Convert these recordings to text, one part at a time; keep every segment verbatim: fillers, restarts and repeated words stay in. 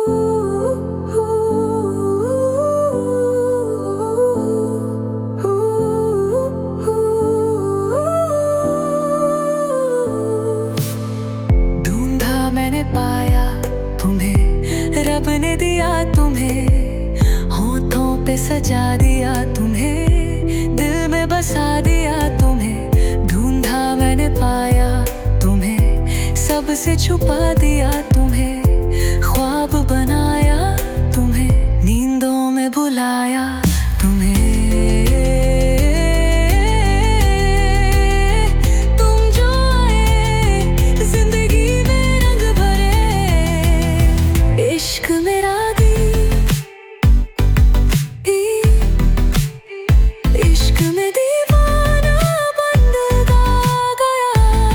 ढूंढा मैंने पाया तुम्हें, रब ने दिया तुम्हें, होठों पे सजा दिया तुम्हें, दिल में बसा दिया तुम्हें। ढूंढा मैंने पाया तुम्हें, सबसे छुपा दिया तुम्हें, ख्वाब बनाया तुम्हें, नींदों में बुलाया तुम्हें। तुम जो आए जिंदगी में रंग भरे, इश्क मेरा दी, इश्क में दीवाना बन गया।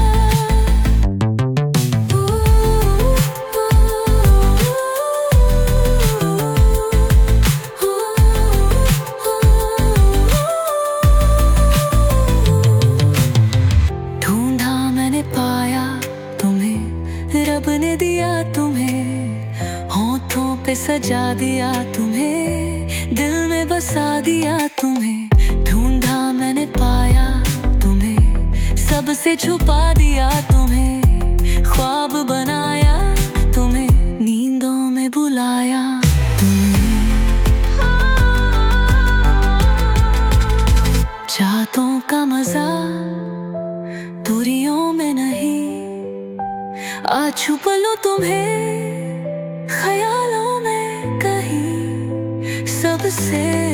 ढूंढा मैंने पाया तुम्हें, रब ने दिया तुम्हें, होठों पे सजा दिया तुम्हें, दिल में बसा दिया तुम्हें। ढूंढा मैंने पाया तुम्हें, सबसे छुपा दिया तुम्हें, ख्वाब बनाया तुम्हें, नींदों में बुलाया तुम्हें। चाहतों का मजा दूरियों में नहीं, आज छुप लो तुम्हें ख्यालों में कहीं, सबसे